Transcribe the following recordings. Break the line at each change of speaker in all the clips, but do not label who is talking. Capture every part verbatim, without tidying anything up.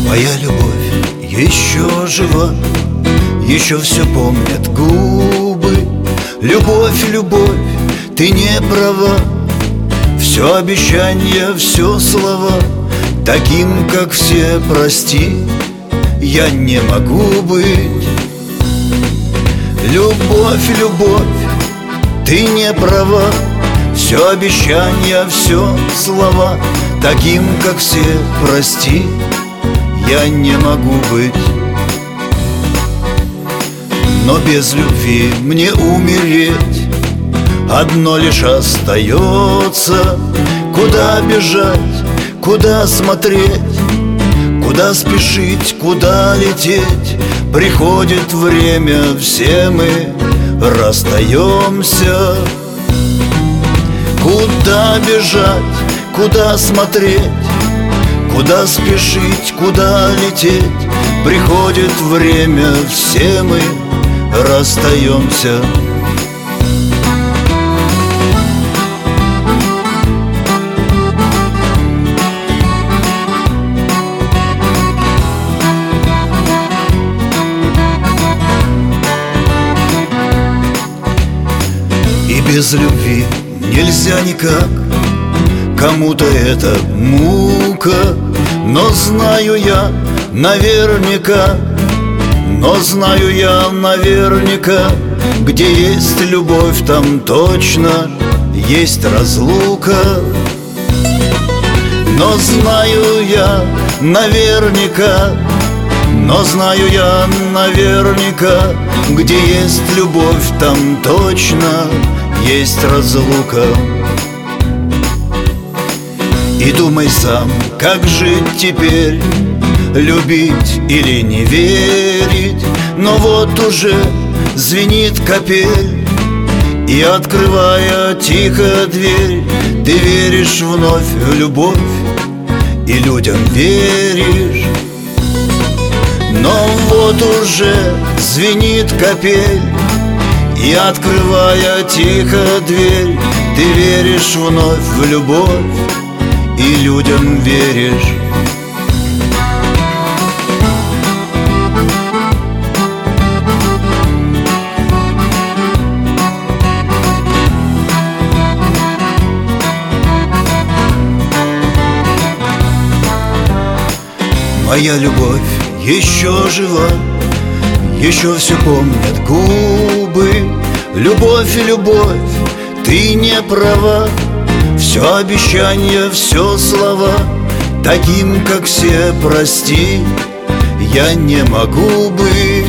Моя любовь еще жива, еще все помнят губы. Любовь, любовь, ты не права. Все обещания, все слова, таким, как все, прости, я не могу быть. Любовь, любовь, ты не права. Все обещания, все слова, таким, как все, прости, я не могу быть. Но без любви мне умереть одно лишь остается. Куда бежать, куда смотреть, куда спешить, куда лететь? Приходит время, все мы расстаемся. Куда бежать, куда смотреть, куда спешить, куда лететь? Приходит время, все мы расстаемся. И без любви нельзя никак. Кому-то это мука, но знаю я наверняка, но знаю я наверняка, где есть любовь, там точно есть разлука. Но знаю я наверняка, но знаю я наверняка, где есть любовь, там точно есть разлука. И думай сам, как жить теперь, любить или не верить. Но вот уже звенит капель, и, открывая тихо дверь, ты веришь вновь в любовь и людям веришь. Но вот уже звенит капель, и, открывая тихо дверь, ты веришь вновь в любовь и людям веришь. Моя любовь еще жива, еще все помнят губы. Любовь, любовь, ты не права. Все обещания, все слова, таким, как все, прости, я не могу быть.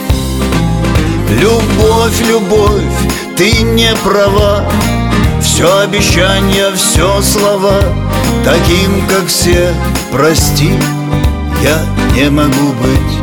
Любовь, любовь, ты не права. Все обещания, все слова, таким, как все, прости, я не могу быть.